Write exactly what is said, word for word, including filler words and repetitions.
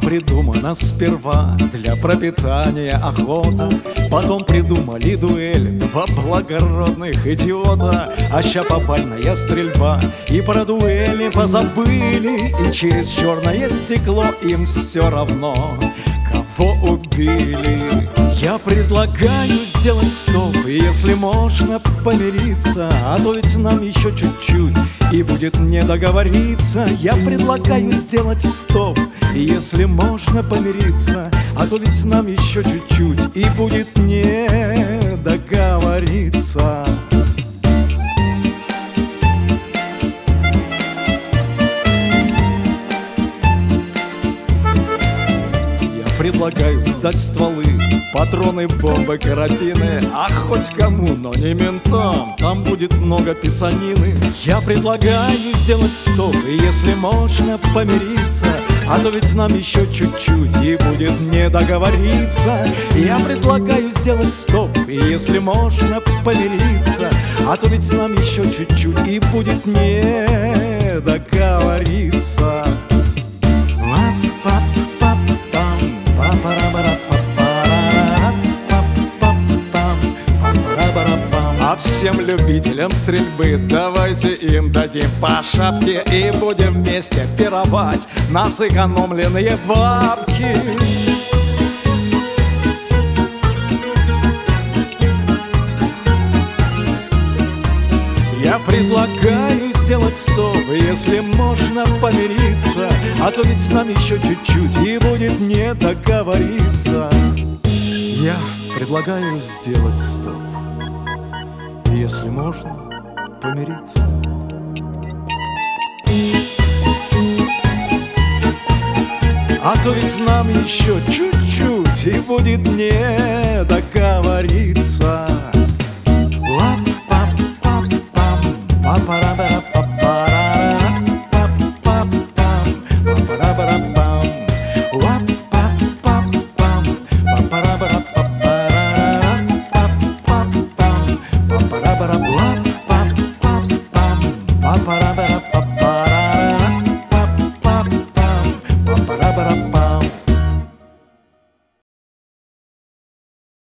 придумана сперва для пропитания охота. Потом придумали дуэль два благородных идиота. А ща повальная стрельба, и про дуэли позабыли, и через черное стекло им все равно, кого убили. Я предлагаю сделать стоп, если можно помириться, а то ведь нам еще чуть-чуть и будет не договориться. Я предлагаю сделать стоп, если можно помириться, а то ведь нам еще чуть-чуть и будет не договориться. Предлагаю сдать стволы, патроны, бомбы, карабины, а хоть кому, но не ментам, там будет много писанины. Я предлагаю сделать стоп, если можно помириться, а то ведь нам еще чуть-чуть и будет не договориться. Я предлагаю сделать стоп, если можно помириться, а то ведь нам еще чуть-чуть и будет не договориться. А всем любителям стрельбы давайте им дадим по шапке и будем вместе пировать на сэкономленные бабки. Я предлагаю сделать стоп, если можно помириться, а то ведь нам еще чуть-чуть и будет не договориться. Я предлагаю сделать стоп, если можно помириться. А то ведь нам еще чуть-чуть и будет не договориться.